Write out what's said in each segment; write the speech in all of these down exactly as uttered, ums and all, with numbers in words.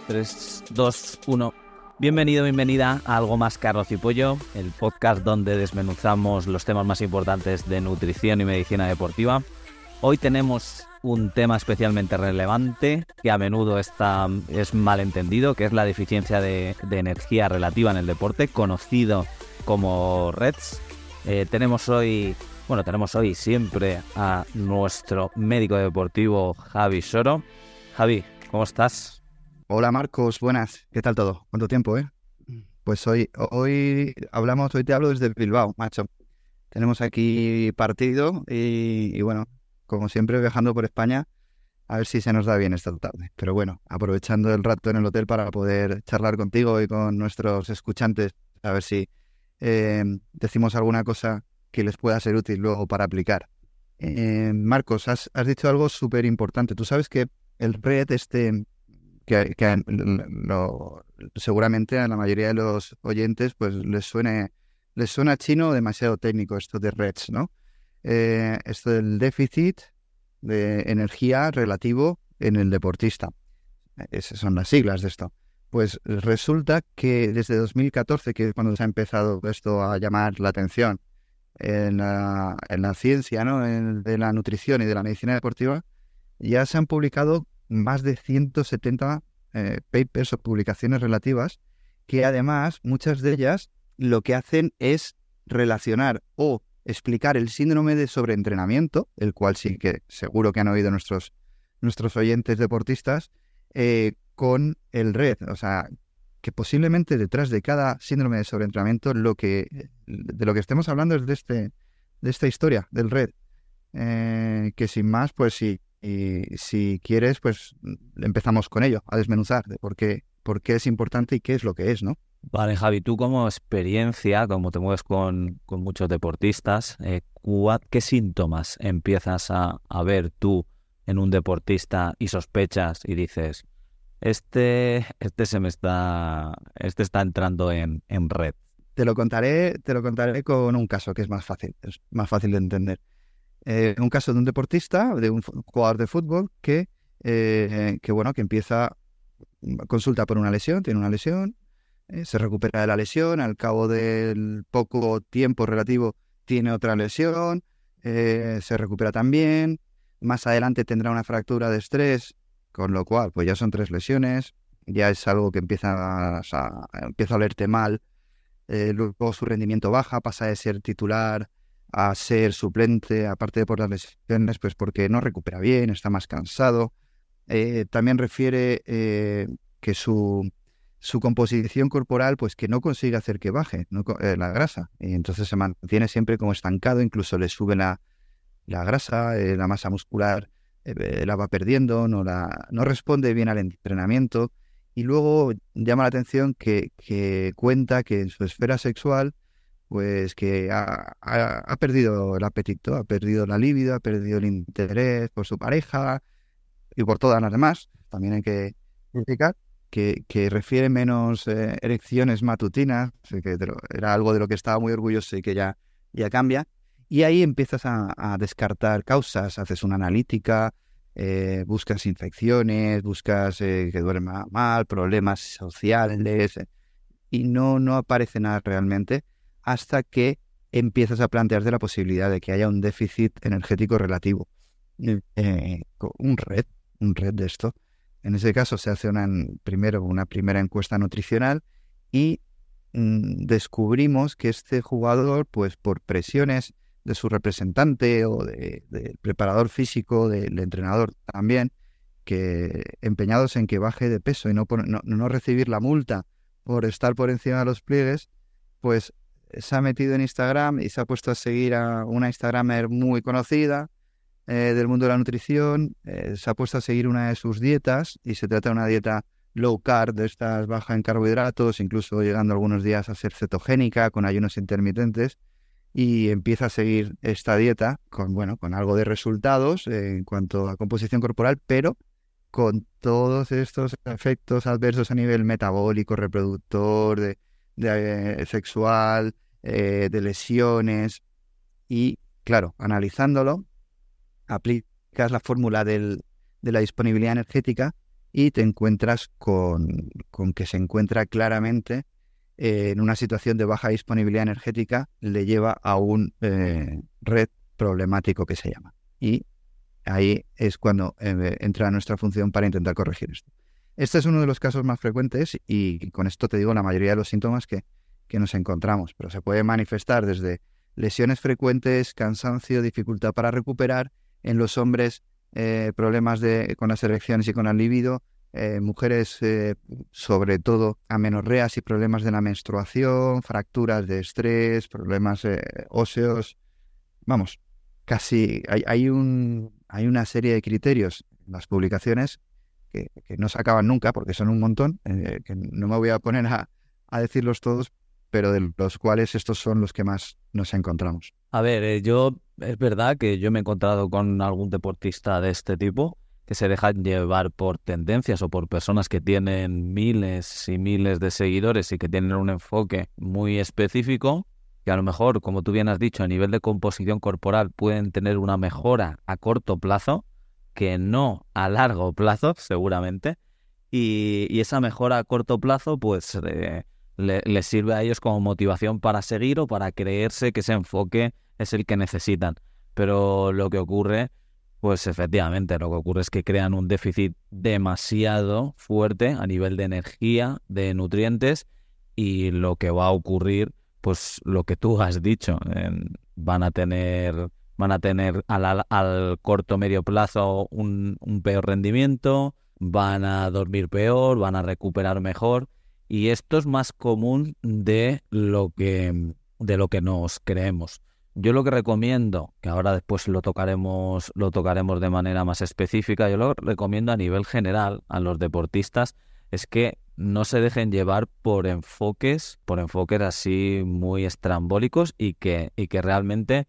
tres, dos, uno. Bienvenido, bienvenida a Algo Más que Arroz y Pollo, el podcast donde desmenuzamos los temas más importantes de nutrición y medicina deportiva. Hoy tenemos un tema especialmente relevante que a menudo está, es malentendido, que es la deficiencia de, de energía relativa en el deporte, conocido como R E D S. Eh, tenemos hoy, bueno, tenemos hoy siempre a nuestro médico deportivo Javi Soro. Javi, ¿cómo estás? Hola Marcos, buenas. ¿Qué tal todo? ¿Cuánto tiempo, eh? Pues hoy, hoy hablamos, hoy te hablo desde Bilbao, macho. Tenemos aquí partido y, y bueno, como siempre viajando por España, a ver si se nos da bien esta tarde. Pero bueno, aprovechando el rato en el hotel para poder charlar contigo y con nuestros escuchantes, a ver si eh, decimos alguna cosa que les pueda ser útil luego para aplicar. Eh, Marcos, has, has dicho algo súper importante. Tú sabes que el R E D, este... que, que lo, seguramente a la mayoría de los oyentes pues les suene les suena chino, demasiado técnico esto de R E D S, ¿no? Eh, esto del déficit de energía relativo en el deportista. Esas son las siglas de esto. Pues resulta que desde dos mil catorce, que es cuando se ha empezado esto a llamar la atención en la, en la ciencia, ¿no? En, de la nutrición y de la medicina deportiva, ya se han publicado más de ciento setenta eh, papers o publicaciones relativas que además muchas de ellas lo que hacen es relacionar o explicar el síndrome de sobreentrenamiento, el cual sí que seguro que han oído nuestros, nuestros oyentes deportistas, eh, con el R E D. O sea, que posiblemente detrás de cada síndrome de sobreentrenamiento lo que, de lo que estemos hablando es de, este, de esta historia del R E D. Eh, que sin más, pues sí. Y si quieres, pues empezamos con ello, a desmenuzar de por qué, por qué es importante y qué es lo que es, ¿no? Vale, Javi, tú como experiencia, como te mueves con, con muchos deportistas, eh, ¿cuá- ¿qué síntomas empiezas a, a ver tú en un deportista y sospechas y dices, este, este se me está, este está entrando en, en red? Te lo contaré, te lo contaré con un caso que es más fácil, es más fácil de entender. Eh, un caso de un deportista, de un fu- jugador de fútbol que, eh, que bueno, que empieza, consulta por una lesión, tiene una lesión, eh, se recupera de la lesión, al cabo del poco tiempo relativo tiene otra lesión, eh, se recupera también, más adelante tendrá una fractura de estrés, con lo cual pues ya son tres lesiones, ya es algo que empieza a, a- empieza a olerte mal, eh, luego su rendimiento baja, pasa de ser titular a ser suplente, aparte de por las lesiones, pues porque no recupera bien, está más cansado. Eh, también refiere eh, que su, su composición corporal, pues que no consigue hacer que baje, ¿no? eh, la grasa, y entonces se mantiene siempre como estancado, incluso le sube la, la grasa, eh, la masa muscular eh, la va perdiendo, no, la, no responde bien al entrenamiento, y luego llama la atención que, que cuenta que en su esfera sexual pues que ha, ha- ha perdido el apetito, ha perdido la libido, ha perdido el interés por su pareja y por todas las demás. También hay que indicar que, que refiere menos eh, erecciones matutinas, así que de lo- era algo de lo que estaba muy orgulloso y que ya, ya cambia. Y ahí empiezas a, a descartar causas, haces una analítica, eh, buscas infecciones, buscas eh, que duerma mal, problemas sociales, eh, y no, no aparece nada realmente hasta que empiezas a plantearte la posibilidad de que haya un déficit energético relativo. Eh, un R E D, un R E D de esto. En ese caso se hace una, primero una primera encuesta nutricional y mm, descubrimos que este jugador, pues por presiones de su representante o de- del preparador físico, del entrenador también, que empeñados en que baje de peso y no, pon- no, no recibir la multa por estar por encima de los pliegues, pues se ha metido en Instagram y se ha puesto a seguir a una Instagramer muy conocida eh, del mundo de la nutrición, eh, se ha puesto a seguir una de sus dietas y se trata de una dieta low carb, de estas baja en carbohidratos, incluso llegando algunos días a ser cetogénica, con ayunos intermitentes, y empieza a seguir esta dieta con, bueno, con algo de resultados eh, en cuanto a composición corporal, pero con todos estos efectos adversos a nivel metabólico, reproductor, de, de, eh, sexual, eh, de lesiones. Y claro, analizándolo, aplicas la fórmula del, de la disponibilidad energética y te encuentras con, con que se encuentra claramente eh, en una situación de baja disponibilidad energética, le lleva a un eh, red problemático que se llama. Y ahí es cuando eh, entra nuestra función para intentar corregir esto. Este es uno de los casos más frecuentes y con esto te digo la mayoría de los síntomas que, que nos encontramos, pero se puede manifestar desde lesiones frecuentes, cansancio, dificultad para recuperar, en los hombres eh, problemas de, con las erecciones y con el líbido, eh, mujeres eh, sobre todo amenorreas y problemas de la menstruación, fracturas de estrés, problemas eh, óseos, vamos, casi hay, hay, un, hay una serie de criterios en las publicaciones que, que no se acaban nunca porque son un montón, eh, que no me voy a poner a, a decirlos todos, pero de los cuales estos son los que más nos encontramos. A ver, eh, yo es verdad que yo me he encontrado con algún deportista de este tipo que se dejan llevar por tendencias o por personas que tienen miles y miles de seguidores y que tienen un enfoque muy específico, que a lo mejor, como tú bien has dicho, a nivel de composición corporal pueden tener una mejora a corto plazo, que no a largo plazo, seguramente, y, y esa mejora a corto plazo, pues eh, le, les sirve a ellos como motivación para seguir o para creerse que ese enfoque es el que necesitan. Pero lo que ocurre, pues efectivamente, lo que ocurre es que crean un déficit demasiado fuerte a nivel de energía, de nutrientes, y lo que va a ocurrir, pues lo que tú has dicho, eh, van a tener... van a tener al, al corto medio plazo un, un peor rendimiento, van a dormir peor, van a recuperar mejor, y esto es más común de lo que, de lo que nos creemos. Yo lo que recomiendo, que ahora después lo tocaremos, lo tocaremos de manera más específica, yo lo recomiendo a nivel general a los deportistas, es que no se dejen llevar por enfoques, por enfoques así muy estrambólicos y que, y que realmente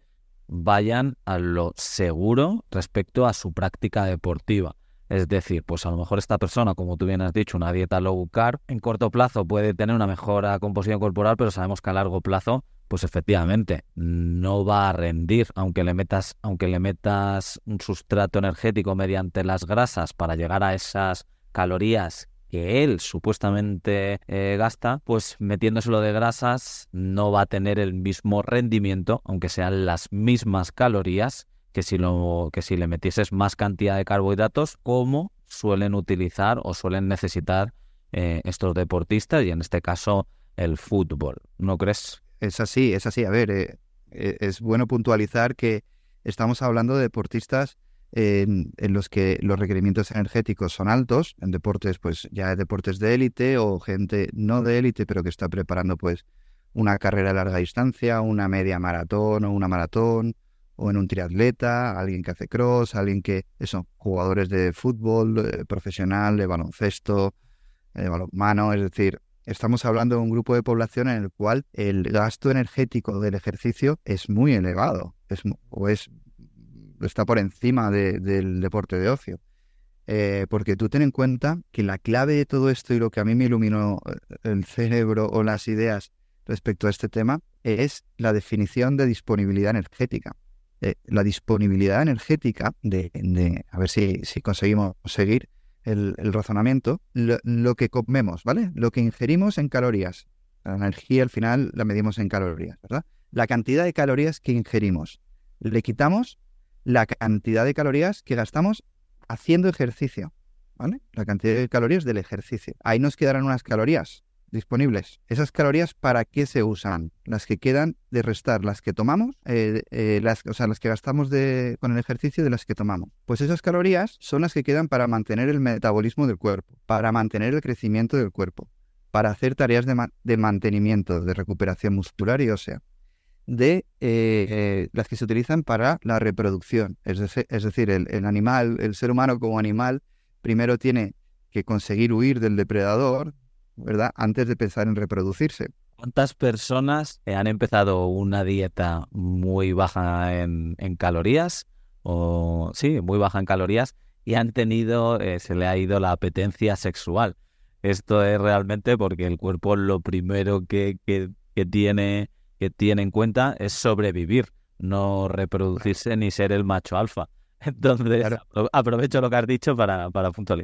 vayan a lo seguro respecto a su práctica deportiva. Es decir, pues a lo mejor esta persona, como tú bien has dicho, una dieta low carb, en corto plazo puede tener una mejora composición corporal, pero sabemos que a largo plazo, pues efectivamente, no va a rendir, aunque le metas, aunque le metas un sustrato energético mediante las grasas para llegar a esas calorías que él supuestamente eh, gasta, pues metiéndoselo de grasas no va a tener el mismo rendimiento, aunque sean las mismas calorías, que si, lo, que si le metieses más cantidad de carbohidratos, como suelen utilizar o suelen necesitar eh, estos deportistas, y en este caso el fútbol. ¿No crees? Es así, es así. A ver, eh, eh, es bueno puntualizar que estamos hablando de deportistas En, en los que los requerimientos energéticos son altos, en deportes, pues ya deportes de élite o gente no de élite, pero que está preparando pues una carrera a larga distancia, una media maratón o una maratón, o en un triatleta, alguien que hace cross, alguien que, eso, jugadores de fútbol eh, profesional, de baloncesto, de balonmano, es decir, estamos hablando de un grupo de población en el cual el gasto energético del ejercicio es muy elevado, es, o es está por encima de, del deporte de ocio. Eh, porque tú ten en cuenta que la clave de todo esto y lo que a mí me iluminó el cerebro o las ideas respecto a este tema es la definición de disponibilidad energética. Eh, la disponibilidad energética de, de a ver si, si conseguimos seguir el, el razonamiento, lo, lo que comemos, ¿vale? Lo que ingerimos en calorías. La energía al final la medimos en calorías, ¿verdad? La cantidad de calorías que ingerimos. Le quitamos la cantidad de calorías que gastamos haciendo ejercicio, ¿vale? La cantidad de calorías del ejercicio. Ahí nos quedarán unas calorías disponibles. ¿Esas calorías para qué se usan? Las que quedan de restar, las que tomamos, eh, eh, las, o sea, las que gastamos de, con el ejercicio de las que tomamos. Pues esas calorías son las que quedan para mantener el metabolismo del cuerpo, para mantener el crecimiento del cuerpo, para hacer tareas de, ma- de mantenimiento, de recuperación muscular y ósea, de eh, eh, las que se utilizan para la reproducción. Es, de, es decir, el, el animal, el ser humano como animal, primero tiene que conseguir huir del depredador, ¿verdad? Antes de pensar en reproducirse. ¿Cuántas personas han empezado una dieta muy baja en, en calorías? O sí, muy baja en calorías, y han tenido, eh, se le ha ido la apetencia sexual. Esto es realmente porque el cuerpo lo primero que, que, que tiene... que tiene en cuenta es sobrevivir, no reproducirse ni ser el macho alfa. Entonces, Claro. aprovecho lo que has dicho para, para puntualizar.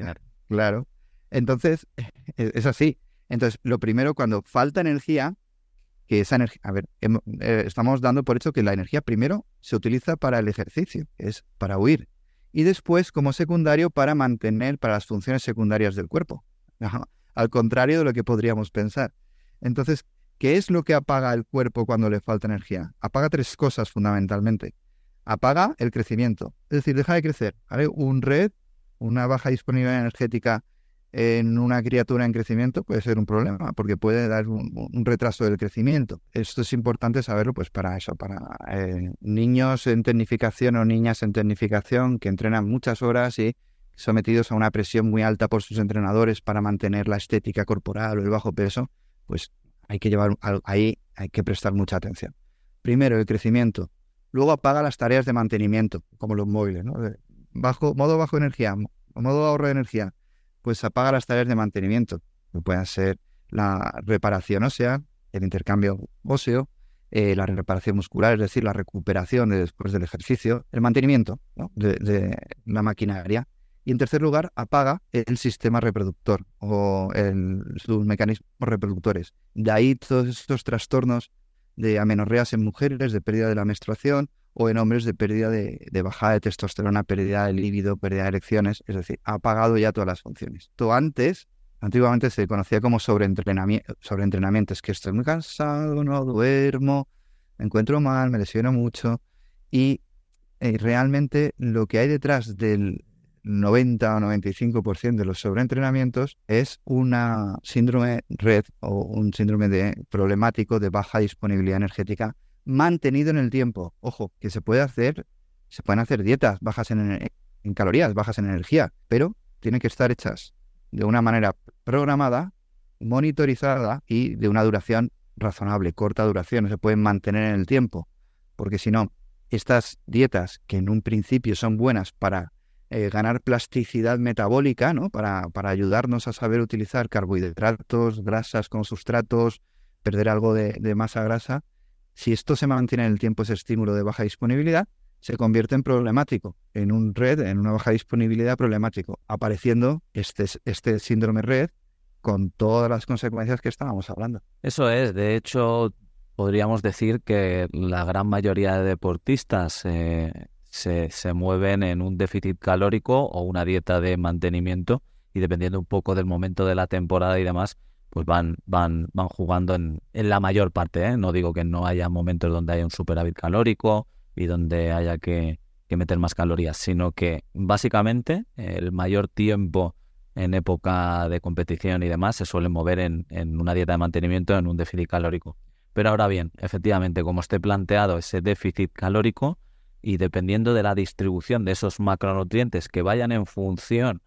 Claro. Entonces, es, es así. Entonces, lo primero, cuando falta energía, que esa energía, a ver, hem- eh, estamos dando por hecho que la energía primero se utiliza para el ejercicio, que es para huir, y después como secundario para mantener, para las funciones secundarias del cuerpo. Ajá. Al contrario de lo que podríamos pensar. Entonces, ¿qué es lo que apaga el cuerpo cuando le falta energía? Apaga tres cosas fundamentalmente. Apaga el crecimiento, es decir, deja de crecer. ¿Vale? Un red, una baja disponibilidad energética en una criatura en crecimiento puede ser un problema, porque puede dar un, un retraso del crecimiento. Esto es importante saberlo pues para eso, para eh, niños en tecnificación o niñas en tecnificación que entrenan muchas horas y sometidos a una presión muy alta por sus entrenadores para mantener la estética corporal o el bajo peso, pues hay que llevar ahí hay que prestar mucha atención. Primero, el crecimiento. Luego apaga las tareas de mantenimiento, como los móviles, ¿no? Bajo, modo bajo energía, modo ahorro de energía. Pues apaga las tareas de mantenimiento, que pueden ser la reparación ósea, el intercambio óseo, eh, la reparación muscular, es decir, la recuperación de después del ejercicio, el mantenimiento, ¿no? de, de la maquinaria. Y en tercer lugar, apaga el sistema reproductor o el, sus mecanismos reproductores. De ahí todos estos trastornos de amenorreas en mujeres, de pérdida de la menstruación, o en hombres de pérdida de, de bajada de testosterona, pérdida de líbido, pérdida de erecciones, es decir, ha apagado ya todas las funciones. Esto antes, antiguamente se conocía como sobreentrenamiento, sobreentrenamiento, es que estoy muy cansado, no duermo, me encuentro mal, me lesiono mucho, y eh, realmente lo que hay detrás del noventa o noventa y cinco por ciento de los sobreentrenamientos es una síndrome red o un síndrome de problemático de baja disponibilidad energética mantenido en el tiempo. Ojo, que se puede hacer, se pueden hacer dietas bajas en, en calorías, bajas en energía, pero tienen que estar hechas de una manera programada, monitorizada y de una duración razonable, corta duración, no se pueden mantener en el tiempo, porque si no, estas dietas que en un principio son buenas para eh, ganar plasticidad metabólica, ¿no? Para, para ayudarnos a saber utilizar carbohidratos, grasas como sustratos, perder algo de, de masa grasa. Si esto se mantiene en el tiempo, ese estímulo de baja disponibilidad, se convierte en problemático, en un red, en una baja disponibilidad problemático, apareciendo este, este síndrome red con todas las consecuencias que estábamos hablando. Eso es, de hecho, podríamos decir que la gran mayoría de deportistas eh, se, se mueven en un déficit calórico o una dieta de mantenimiento y dependiendo un poco del momento de la temporada y demás, pues van van van jugando en, en la mayor parte, ¿eh? No digo que no haya momentos donde haya un superávit calórico y donde haya que, que meter más calorías, sino que básicamente el mayor tiempo en época de competición y demás se suele mover en, en una dieta de mantenimiento, en un déficit calórico. Pero ahora bien, efectivamente, como esté planteado ese déficit calórico y dependiendo de la distribución de esos macronutrientes que vayan en función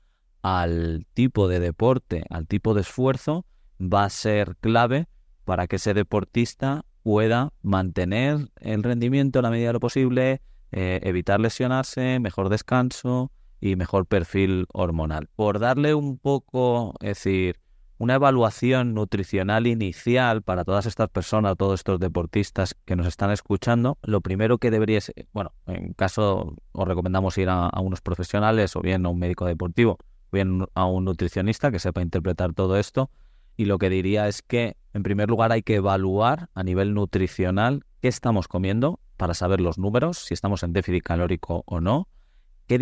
al tipo de deporte, al tipo de esfuerzo, va a ser clave para que ese deportista pueda mantener el rendimiento a la medida de lo posible, eh, evitar lesionarse, mejor descanso y mejor perfil hormonal. Por darle un poco, es decir, una evaluación nutricional inicial para todas estas personas, todos estos deportistas que nos están escuchando, lo primero que debería ser, bueno, en caso os recomendamos ir a, a unos profesionales o bien a un médico deportivo, o bien a un nutricionista que sepa interpretar todo esto. Y lo que diría es que, en primer lugar, hay que evaluar a nivel nutricional qué estamos comiendo para saber los números, si estamos en déficit calórico o no, qué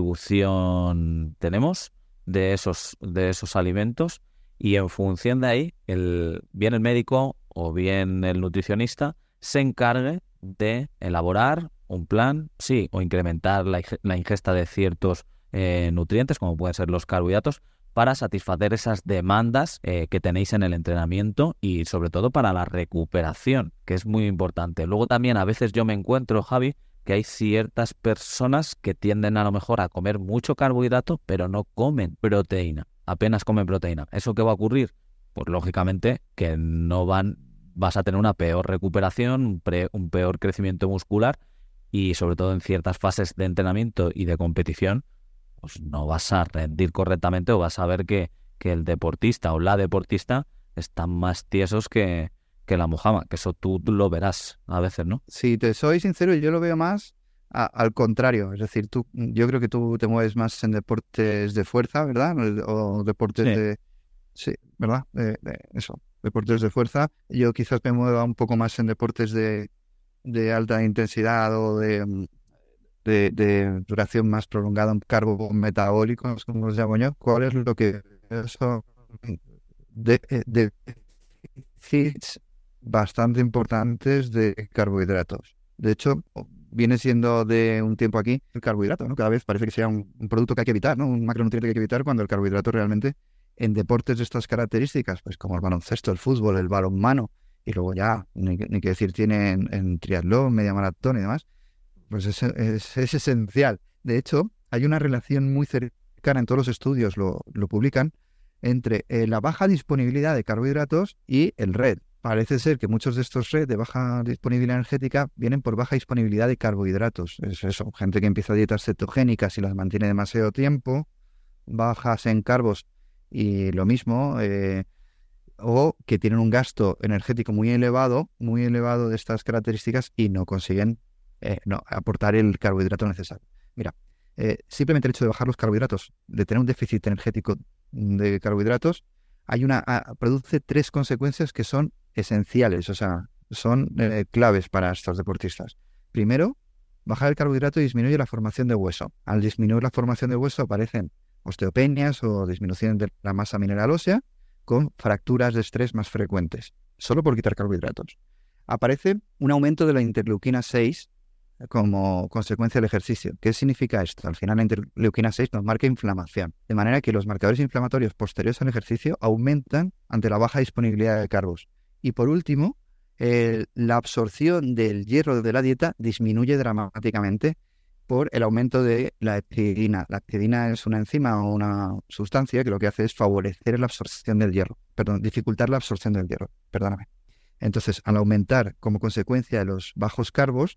distribución tenemos de esos, de esos alimentos y en función de ahí, el, bien el médico o bien el nutricionista se encargue de elaborar un plan, sí, o incrementar la, la ingesta de ciertos eh, nutrientes, como pueden ser los carbohidratos, para satisfacer esas demandas eh, que tenéis en el entrenamiento y sobre todo para la recuperación, que es muy importante. Luego también a veces yo me encuentro, Javi, que hay ciertas personas que tienden a lo mejor a comer mucho carbohidrato, pero no comen proteína, apenas comen proteína. ¿Eso qué va a ocurrir? Pues lógicamente que no van, vas a tener una peor recuperación, un, pre, un peor crecimiento muscular y sobre todo en ciertas fases de entrenamiento y de competición, pues no vas a rendir correctamente o vas a ver que, que el deportista o la deportista están más tiesos que, que la mojama, que eso tú lo verás a veces, ¿no? Si te soy sincero, yo lo veo más a- al contrario. Es decir, tú, yo creo que tú te mueves más en deportes de fuerza, ¿verdad? O deportes Sí. de... Sí, ¿verdad? De- de eso, deportes de fuerza. Yo quizás me mueva un poco más en deportes de, de alta intensidad o de, mm, de, de duración más prolongada, carbometabólicos, como los llamo yo. ¿Cuál es lo que son de, de déficits bastante importantes de carbohidratos? De hecho, viene siendo de un tiempo aquí el carbohidrato, ¿no? Cada vez parece que sea un, un producto que hay que evitar, ¿no? Un macronutriente que hay que evitar, cuando el carbohidrato realmente en deportes de estas características, pues como el baloncesto, el fútbol, el balonmano, y luego ya, ni, ni que decir tiene en, en triatlón, media maratón y demás, pues es, es, es esencial. De hecho, hay una relación muy cercana, en todos los estudios lo, lo publican, entre eh, la baja disponibilidad de carbohidratos y el R E D. Parece ser que muchos de estos R E D de baja disponibilidad energética vienen por baja disponibilidad de carbohidratos. Es eso, gente que empieza dietas cetogénicas y las mantiene demasiado tiempo, bajas en carbos y lo mismo, eh, o que tienen un gasto energético muy elevado, muy elevado de estas características y no consiguen eh, no, aportar el carbohidrato necesario. Mira, eh, simplemente el hecho de bajar los carbohidratos, de tener un déficit energético de carbohidratos, hay una a, produce tres consecuencias que son esenciales, o sea, son eh, claves para estos deportistas. Primero, bajar el carbohidrato disminuye la formación de hueso. Al disminuir la formación de hueso aparecen osteopenias o disminución de la masa mineral ósea, con fracturas de estrés más frecuentes, solo por quitar carbohidratos. Aparece un aumento de la interleuquina seis como consecuencia del ejercicio. ¿Qué significa esto? Al final la interleuquina seis nos marca inflamación, de manera que los marcadores inflamatorios posteriores al ejercicio aumentan ante la baja disponibilidad de carbos. Y por último, eh, la absorción del hierro de la dieta disminuye dramáticamente por el aumento de la hepcidina. La hepcidina es una enzima o una sustancia que lo que hace es favorecer la absorción del hierro, perdón, dificultar la absorción del hierro, perdóname. Entonces, al aumentar como consecuencia de los bajos carbos,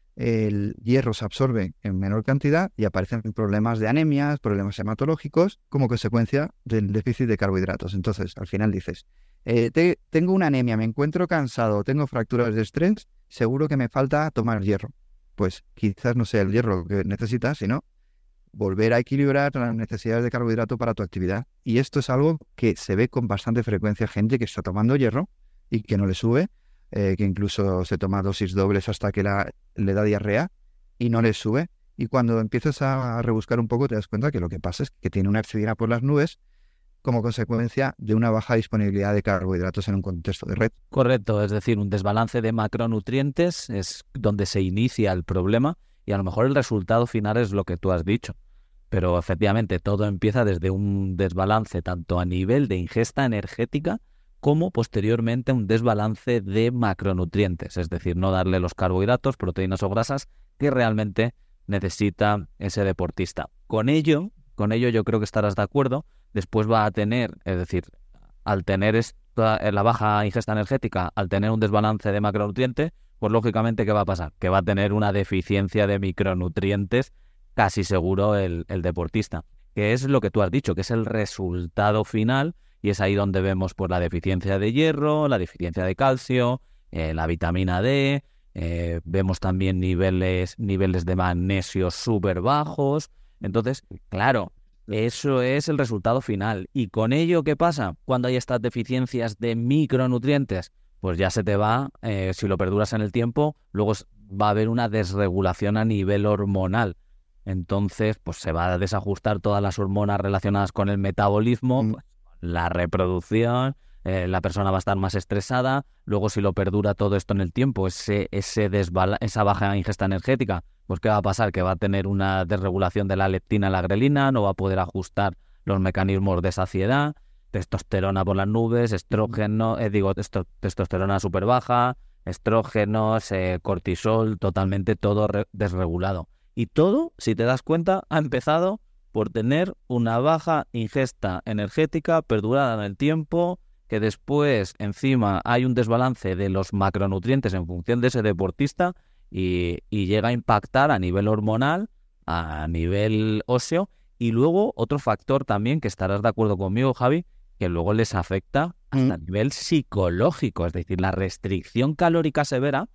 el hierro se absorbe en menor cantidad y aparecen problemas de anemias, problemas hematológicos como consecuencia del déficit de carbohidratos. Entonces, al final dices, eh, te, tengo una anemia, me encuentro cansado, tengo fracturas de estrés, seguro que me falta tomar hierro. Pues quizás no sea el hierro que necesitas, sino volver a equilibrar las necesidades de carbohidrato para tu actividad. Y esto es algo que se ve con bastante frecuencia, gente que está tomando hierro y que no le sube, eh, que incluso se toma dosis dobles hasta que la, le da diarrea y no le sube. Y cuando empiezas a rebuscar un poco te das cuenta que lo que pasa es que tiene una hepcidina por las nubes como consecuencia de una baja disponibilidad de carbohidratos en un contexto de red. Correcto, es decir, un desbalance de macronutrientes es donde se inicia el problema y a lo mejor el resultado final es lo que tú has dicho. Pero efectivamente todo empieza desde un desbalance tanto a nivel de ingesta energética como posteriormente un desbalance de macronutrientes, es decir, no darle los carbohidratos, proteínas o grasas que realmente necesita ese deportista. Con ello, con ello yo creo que estarás de acuerdo, después va a tener, es decir, al tener esta, la baja ingesta energética, al tener un desbalance de macronutrientes, pues lógicamente ¿qué va a pasar? Que va a tener una deficiencia de micronutrientes casi seguro el, el deportista, que es lo que tú has dicho, que es el resultado final, y es ahí donde vemos pues, la deficiencia de hierro, la deficiencia de calcio, eh, la vitamina D, eh, vemos también niveles, niveles de magnesio súper bajos. Entonces, claro, eso es el resultado final. ¿Y con ello qué pasa? Cuando hay estas deficiencias de micronutrientes, pues ya se te va, eh, si lo perduras en el tiempo, luego va a haber una desregulación a nivel hormonal. Entonces, pues se va a desajustar todas las hormonas relacionadas con el metabolismo, Mm. pues, la reproducción, eh, la persona va a estar más estresada. Luego, si lo perdura todo esto en el tiempo, ese, ese desbala- esa baja ingesta energética, pues ¿qué va a pasar? Que va a tener una desregulación de la leptina y la grelina, no va a poder ajustar los mecanismos de saciedad, testosterona por las nubes, estrógeno, eh, digo, testo- testosterona súper baja, estrógenos, eh, cortisol, totalmente todo re- desregulado. Y todo, si te das cuenta, ha empezado por tener una baja ingesta energética perdurada en el tiempo, que después encima hay un desbalance de los macronutrientes en función de ese deportista y, y llega a impactar a nivel hormonal, a nivel óseo, y luego otro factor también que estarás de acuerdo conmigo, Javi, que luego les afecta hasta a Mm. nivel psicológico, es decir, la restricción calórica severa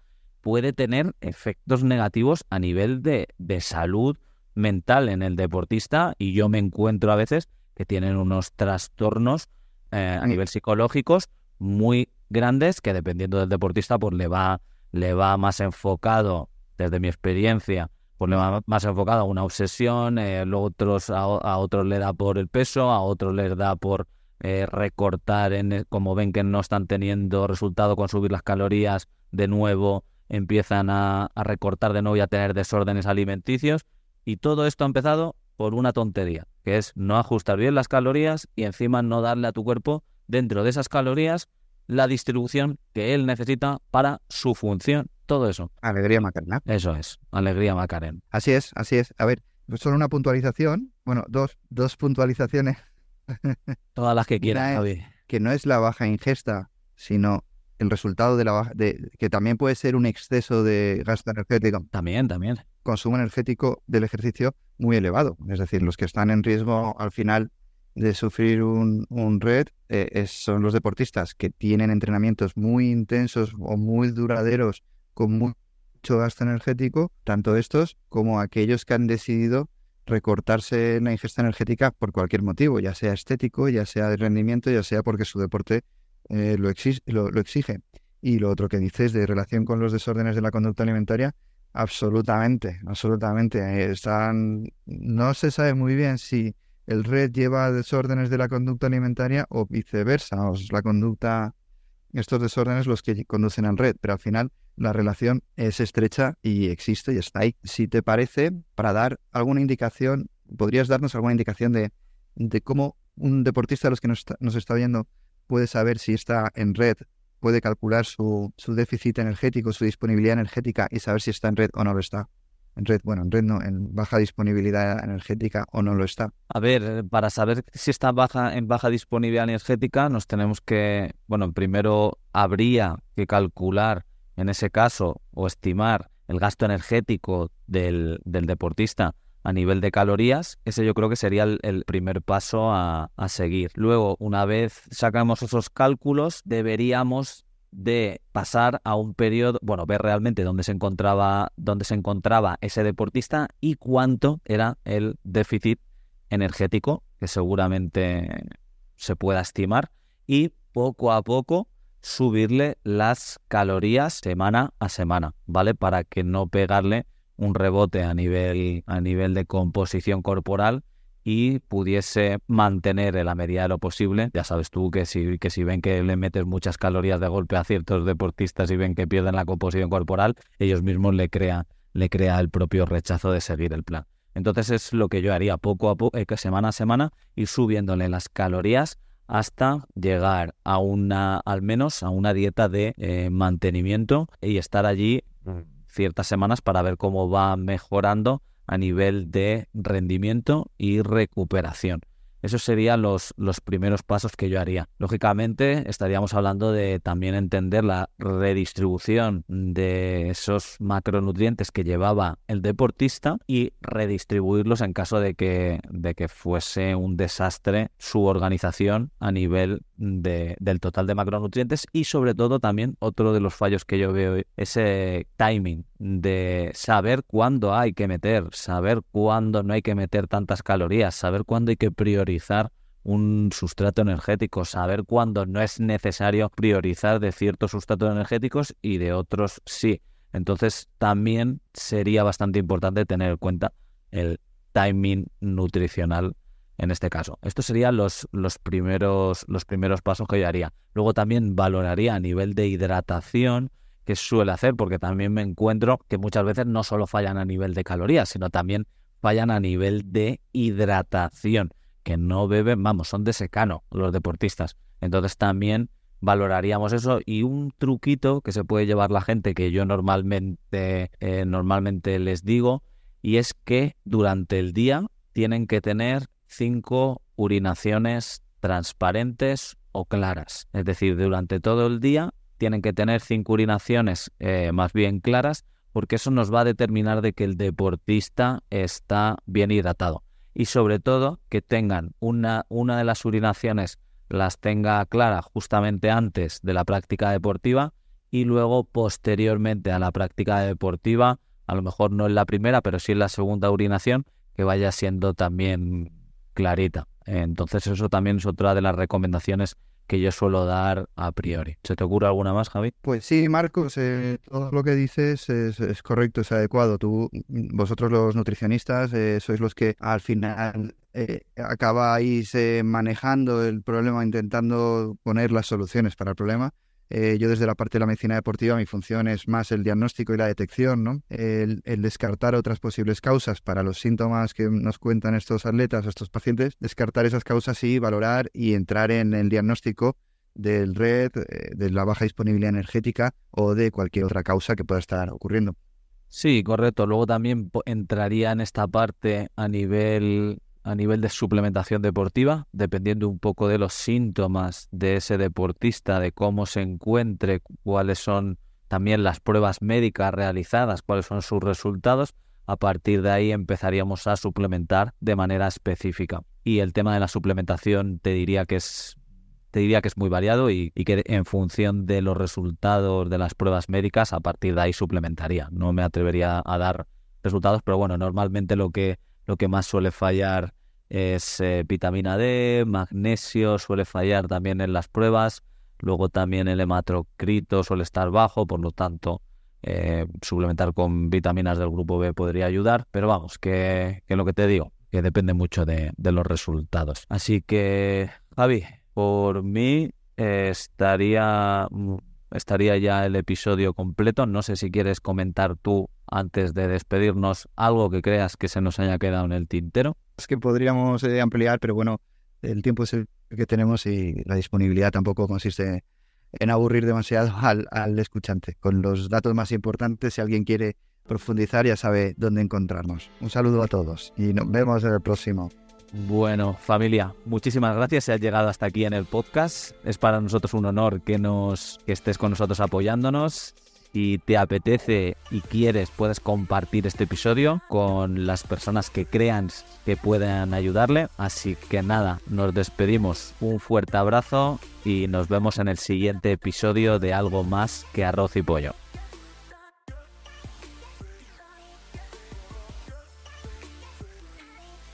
puede tener efectos negativos a nivel de, de salud mental en el deportista, y yo me encuentro a veces que tienen unos trastornos eh, a nivel psicológicos muy grandes, que dependiendo del deportista pues le va, le va más enfocado, desde mi experiencia, pues le va más enfocado a una obsesión, eh, luego otros, a, a otros le da por el peso, a otros les da por eh, recortar, en, como ven que no están teniendo resultado con subir las calorías, de nuevo empiezan a, a recortar de nuevo y a tener desórdenes alimenticios, y todo esto ha empezado por una tontería, que es no ajustar bien las calorías y encima no darle a tu cuerpo, dentro de esas calorías, la distribución que él necesita para su función. Todo eso. Alegría Macarena. Eso es, alegría Macarena. Así es, así es. A ver, solo una puntualización, bueno, dos, dos puntualizaciones. Todas las que quieras, Javi. Que no es la baja ingesta, sino el resultado de la baja, de, que también puede ser un exceso de gasto energético. También, también. Consumo energético del ejercicio muy elevado. Es decir, los que están en riesgo al final de sufrir un, un R E D eh, es, son los deportistas que tienen entrenamientos muy intensos o muy duraderos con mucho gasto energético, tanto estos como aquellos que han decidido recortarse la ingesta energética por cualquier motivo, ya sea estético, ya sea de rendimiento, ya sea porque su deporte eh, lo, exige, lo, lo exige. Y lo otro que dices de relación con los desórdenes de la conducta alimentaria, absolutamente, absolutamente. Eh, están, no se sabe muy bien si el R E D lleva desórdenes de la conducta alimentaria o viceversa, o es la conducta, estos desórdenes los que conducen al R E D, pero al final la relación es estrecha y existe y está ahí. Si te parece, para dar alguna indicación, ¿podrías darnos alguna indicación de, de cómo un deportista de los que nos está, nos está viendo puede saber si está en R E D, puede calcular su, su déficit energético, su disponibilidad energética y saber si está en R E D o no lo está? En R E D, bueno, en R E D no, en baja disponibilidad energética o no lo está. A ver, para saber si está baja en baja disponibilidad energética, nos tenemos que, bueno, primero habría que calcular en ese caso o estimar el gasto energético del, del deportista a nivel de calorías. Ese yo creo que sería el, el primer paso a, a seguir. Luego, una vez sacamos esos cálculos, deberíamos de pasar a un periodo, bueno, ver realmente dónde se encontraba, dónde se encontraba ese deportista y cuánto era el déficit energético, que seguramente se pueda estimar, y poco a poco subirle las calorías semana a semana, ¿vale? Para que no pegarle un rebote a nivel, a nivel de composición corporal y pudiese mantener en la medida de lo posible. Ya sabes tú que si, que si ven que le metes muchas calorías de golpe a ciertos deportistas y ven que pierden la composición corporal, ellos mismos le crea, le crea el propio rechazo de seguir el plan. Entonces es lo que yo haría poco a poco, eh, que semana a semana, ir subiéndole las calorías hasta llegar a una, al menos a una dieta de eh, mantenimiento y estar allí ciertas semanas para ver cómo va mejorando a nivel de rendimiento y recuperación. Esos serían los, los primeros pasos que yo haría. Lógicamente, estaríamos hablando de también entender la redistribución de esos macronutrientes que llevaba el deportista y redistribuirlos en caso de que, de que fuese un desastre su organización a nivel de, del total de macronutrientes. Y sobre todo también otro de los fallos que yo veo, ese timing de saber cuándo hay que meter, saber cuándo no hay que meter tantas calorías, saber cuándo hay que priorizar un sustrato energético, saber cuándo no es necesario priorizar de ciertos sustratos energéticos y de otros sí. Entonces también sería bastante importante tener en cuenta el timing nutricional en este caso. Estos serían los, los, primeros, los primeros pasos que yo haría. Luego también valoraría a nivel de hidratación, que suele hacer, porque también me encuentro que muchas veces no solo fallan a nivel de calorías, sino también fallan a nivel de hidratación, que no beben, vamos, son de secano los deportistas. Entonces también valoraríamos eso. Y un truquito que se puede llevar la gente, que yo normalmente, eh, normalmente les digo, y es que durante el día tienen que tener cinco urinaciones transparentes o claras. Es decir, durante todo el día tienen que tener cinco urinaciones eh, más bien claras, porque eso nos va a determinar de que el deportista está bien hidratado. Y sobre todo que tengan una, una de las urinaciones las tenga clara justamente antes de la práctica deportiva y luego posteriormente a la práctica deportiva, a lo mejor no en la primera, pero sí en la segunda urinación, que vaya siendo también clarita. Entonces eso también es otra de las recomendaciones que yo suelo dar a priori. ¿Se te ocurre alguna más, Javi? Pues sí, Marcos, eh, todo lo que dices es, es correcto, es adecuado. Tú, vosotros los nutricionistas, eh, sois los que al final eh, acabáis eh, manejando el problema, intentando poner las soluciones para el problema. Eh, yo desde la parte de la medicina deportiva, mi función es más el diagnóstico y la detección, ¿no? El, el descartar otras posibles causas para los síntomas que nos cuentan estos atletas o estos pacientes, descartar esas causas y valorar y entrar en el diagnóstico del R E D, eh, de la baja disponibilidad energética o de cualquier otra causa que pueda estar ocurriendo. Sí, correcto. Luego también po- entraría en esta parte a nivel, a nivel de suplementación deportiva, dependiendo un poco de los síntomas de ese deportista, de cómo se encuentre, cuáles son también las pruebas médicas realizadas, cuáles son sus resultados. A partir de ahí empezaríamos a suplementar de manera específica. Y el tema de la suplementación te diría que es te diría que es muy variado y, y que en función de los resultados de las pruebas médicas, a partir de ahí suplementaría. No me atrevería a dar resultados, pero bueno, normalmente lo que, lo que más suele fallar es eh, vitamina D, magnesio, suele fallar también en las pruebas. Luego también el hematocrito suele estar bajo, por lo tanto, eh, suplementar con vitaminas del grupo B podría ayudar. Pero vamos, que, que lo que te digo, que depende mucho de, de los resultados. Así que, Javi, por mí eh, estaría, mm, estaría ya el episodio completo. No sé si quieres comentar tú, antes de despedirnos, algo que creas que se nos haya quedado en el tintero. Es que podríamos eh, ampliar, pero bueno, el tiempo es el que tenemos y la disponibilidad tampoco consiste en aburrir demasiado al, al escuchante. Con los datos más importantes, si alguien quiere profundizar, ya sabe dónde encontrarnos. Un saludo a todos y nos vemos en el próximo. Bueno, familia, muchísimas gracias si has llegado hasta aquí en el podcast. Es para nosotros un honor que nos que estés con nosotros apoyándonos. Si te apetece y quieres, puedes compartir este episodio con las personas que crean que puedan ayudarle. Así que nada, nos despedimos. Un fuerte abrazo y nos vemos en el siguiente episodio de Algo Más que Arroz y Pollo.